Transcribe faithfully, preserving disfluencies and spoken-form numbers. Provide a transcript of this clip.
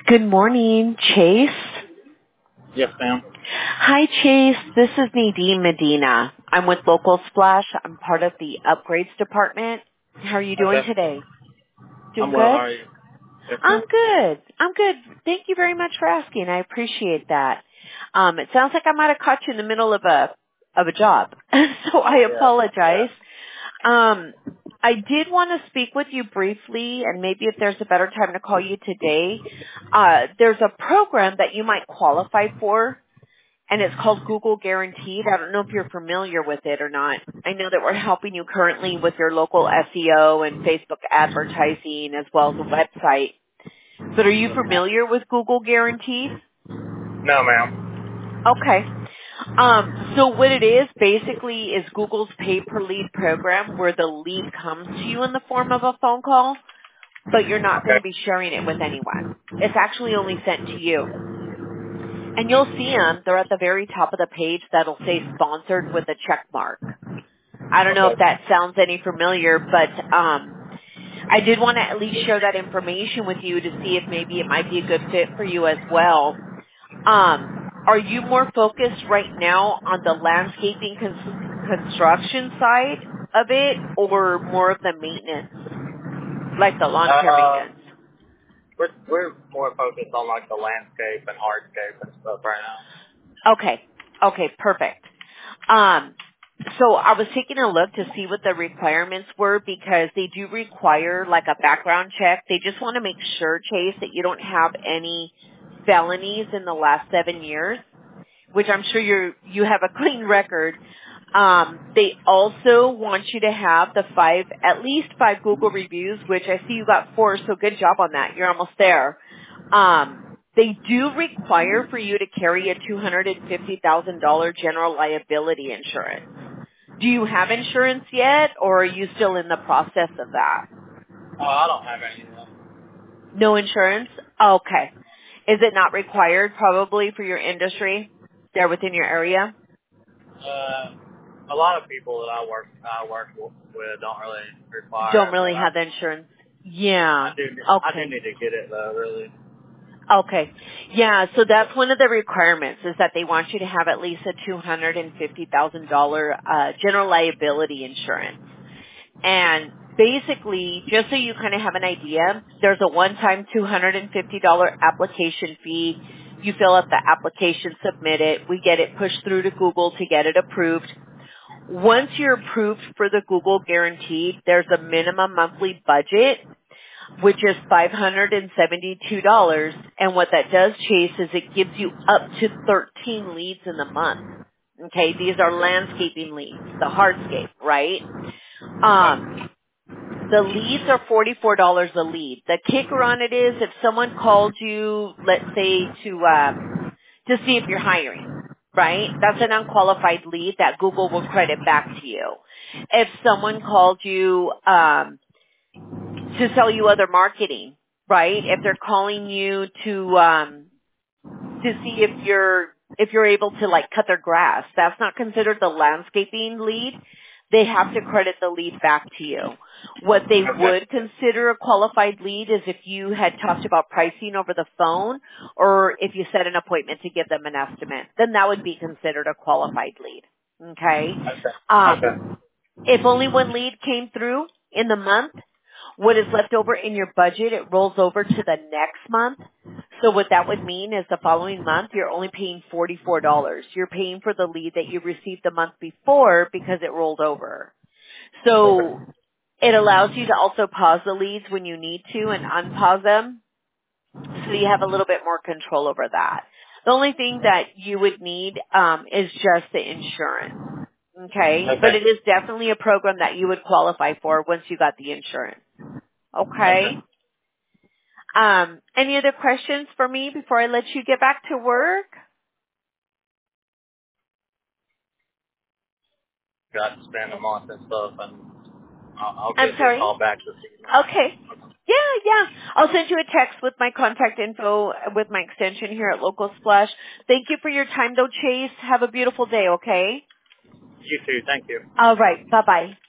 Good morning, Chase. Yes, ma'am. Hi, Chase. This is Nadine Medina. I'm with Local Splash. I'm part of the upgrades department. How are you doing Okay. today? Doing I'm well. How good? are you? Yes, I'm ma'am. good. I'm good. Thank you very much for asking. I appreciate that. Um, it sounds like I might have caught you in the middle of a of a job, so I Yeah. apologize. Yeah. Um, I did want to speak with you briefly, and maybe if there's a better time to call you today. Uh, there's a program that you might qualify for, and it's called Google Guaranteed. I don't know if you're familiar with it or not. I know that we're helping you currently with your local S E O and Facebook advertising as well as a website. But are you Yes, ma'am. familiar with Google Guaranteed? No, ma'am. Okay. Um, so what it is basically is Google's pay per lead program where the lead comes to you in the form of a phone call, but you're not going Okay. to be sharing it with anyone. It's actually only sent to you. And you'll see them. They're at the very top of the page that'll say sponsored with a check mark. I don't know if Okay. that sounds any familiar, but um, I did want to at least share that information with you to see if maybe it might be a good fit for you as well. Um, are you more focused right now on the landscaping cons- construction side of it or more of the maintenance, like the lawn care Uh, maintenance? we're we're more focused on like the landscape and hardscape and stuff right now. Okay. Okay, perfect. Um, so I was taking a look to see what the requirements were because they do require like a background check. They just want to make sure, Chase, that you don't have any felonies in the last seven years, which I'm sure you you have a clean record. Um, they also want you to have the five, at least five Google reviews, which I see you got four, so good job on that. You're almost there. Um, they do require for you to carry a two hundred fifty thousand dollars general liability insurance. Do you have insurance yet, or are you still in the process of that? Oh, I don't have any of them. No insurance? Okay. Is it not required probably for your industry there within your area? Uh, a lot of people that I work I work with don't really require Don't it, but really I have the insurance. Yeah. I do I do Okay. need to get it though. Really. Okay. Yeah, so that's one of the requirements is that they want you to have at least a two hundred fifty thousand dollars uh, general liability insurance. And basically, just so you kind of have an idea, there's a one-time two hundred fifty dollars application fee. You fill out the application, submit it. We get it pushed through to Google to get it approved. Once you're approved for the Google Guaranteed, there's a minimum monthly budget which is five hundred seventy-two dollars. And what that does, Chase, is it gives you up to thirteen leads in the month. Okay, these are landscaping leads, the hardscape, right? Um, Okay. the leads are forty-four dollars a lead. The kicker on it is if someone called you, let's say to um, to see if you're hiring, right? That's an unqualified lead that Google will credit back to you. If someone called you um, to sell you other marketing, right? If they're calling you to um to see if you're if you're able to like cut their grass, that's not considered the landscaping lead. They have to credit the lead back to you. What they Okay. would consider a qualified lead is if you had talked about pricing over the phone or if you set an appointment to give them an estimate, then that would be considered a qualified lead. Okay? Okay. Um, Okay. if only one lead came through in the month, what is left over in your budget, it rolls over to the next month. So what that would mean is the following month, you're only paying forty-four dollars. You're paying for the lead that you received the month before because it rolled over. So Okay. it allows you to also pause the leads when you need to and unpause them. So you have a little bit more control over that. The only thing that you would need um, is just the insurance. Okay? But Okay. it is definitely a program that you would qualify for once you got the insurance. Okay? Okay. Um, any other questions for me before I let you get back to work? Got to spend a month and stuff, and I'll, I'll I'm give you a sorry? call back this evening. Okay. Yeah, yeah. I'll send you a text with my contact info with my extension here at Local Splash. Thank you for your time though, Chase. Have a beautiful day, okay? You too. Thank you. All right. Bye-bye.